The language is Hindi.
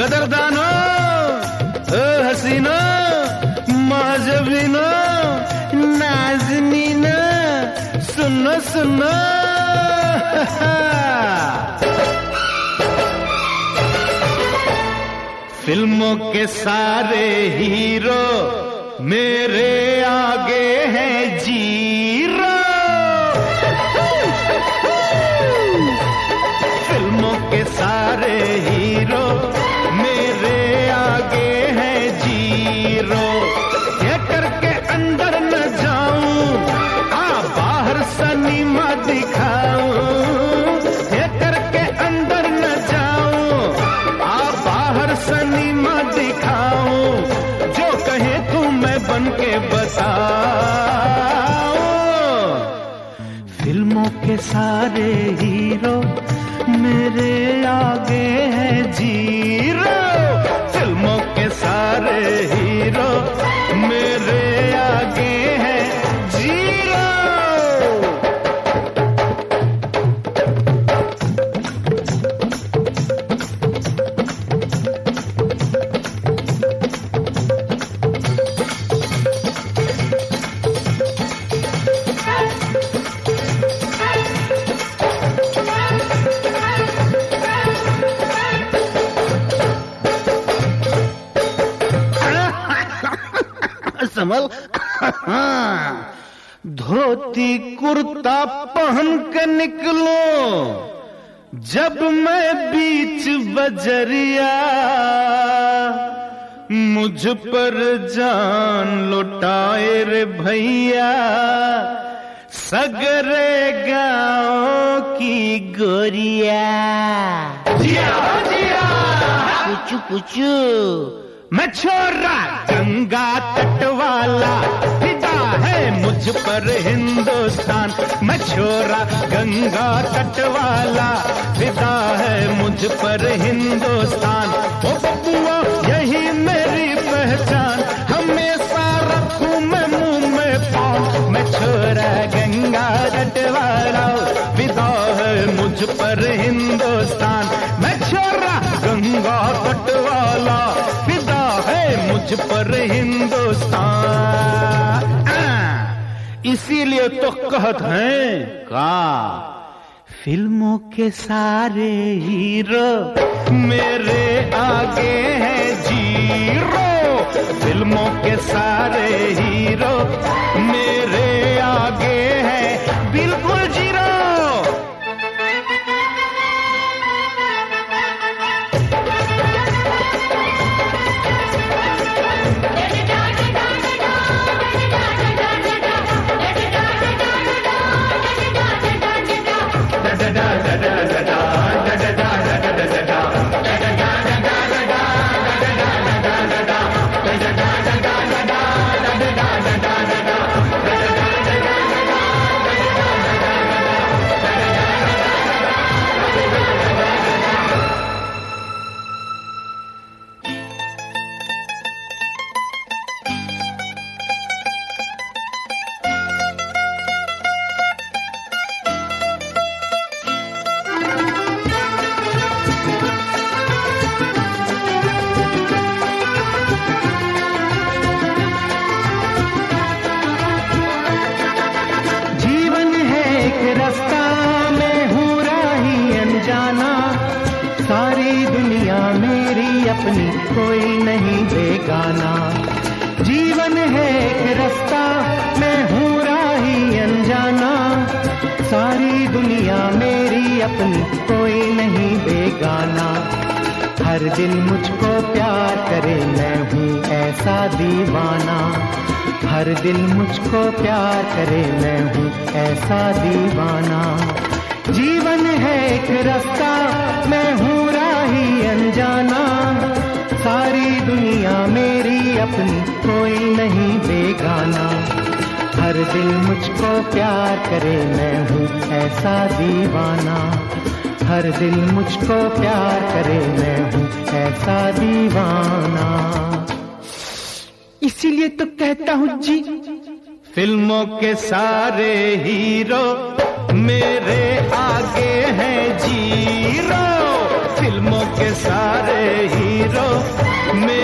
कदरदानो, ओ हसीनो, माजबीनो, नाज़नीनो, सुनो सुनो। फिल्मों के सारे हीरो मेरे आगे हैं जीरो। फिल्मों के सारे हीरो मेरे आगे हैं जीरो। थिएटर के अंदर न जाऊं, बाहर सिनेमा दिखाऊं। थिएटर के अंदर न जाऊं, बाहर सिनेमा दिखाऊं। जो कहे तू मैं बन के बताऊं। फिल्मों के सारे हीरो मेरे आगे हैं जीरो। फिल्मों के सारे हीरो मेरे आगे हैं जीरो। संभल। धोती कुर्ता पहन के निकलो जब मैं बीच बजरिया। मुझ पर जान लुटाए रे भैया, सगरे गाँव की गोरिया। जिया जिया कुछ कुछ। मैं छोरा गंगा तट वाला, फिदा है मुझ पर हिंदुस्तान। मैं छोरा गंगा तट वाला, फिदा है मुझ पर हिंदुस्तान। ओ बबुआ यही मेरी पहचान, हमेशा रखूं मैं मुंह में पान। मैं छोरा गंगा तट वाला, फिदा है मुझ पर हिंदुस्तान। मैं छोरा गंगा तट वाला, मुझ पर हिंदुस्तान। इसीलिए तो कहत हैं का फिल्मों के सारे हीरो मेरे आगे हैं जीरो। फिल्मों के सारे हीरो मेरे आगे हैं बिल्कुल जीरो। अपनी कोई नहीं बेगाना। जीवन है एक रास्ता, मैं हूँ राही अनजाना। सारी दुनिया मेरी अपनी कोई नहीं बेगाना। हर दिल मुझको प्यार करे, मैं हूँ ऐसा दीवाना। हर दिल मुझको प्यार करे, मैं हूँ ऐसा दीवाना। जीवन है एक रास्ता, मैं हूँ राही अनजाना। सारी दुनिया मेरी अपनी कोई नहीं बेगाना। हर दिल मुझको प्यार करे, मैं हूँ ऐसा दीवाना। हर दिल मुझको प्यार करे, मैं हूँ ऐसा दीवाना। इसीलिए तो कहता हूँ जी, फिल्मों के सारे हीरो मेरे आगे हैं जीरो। फिल्मों के सारे हीरो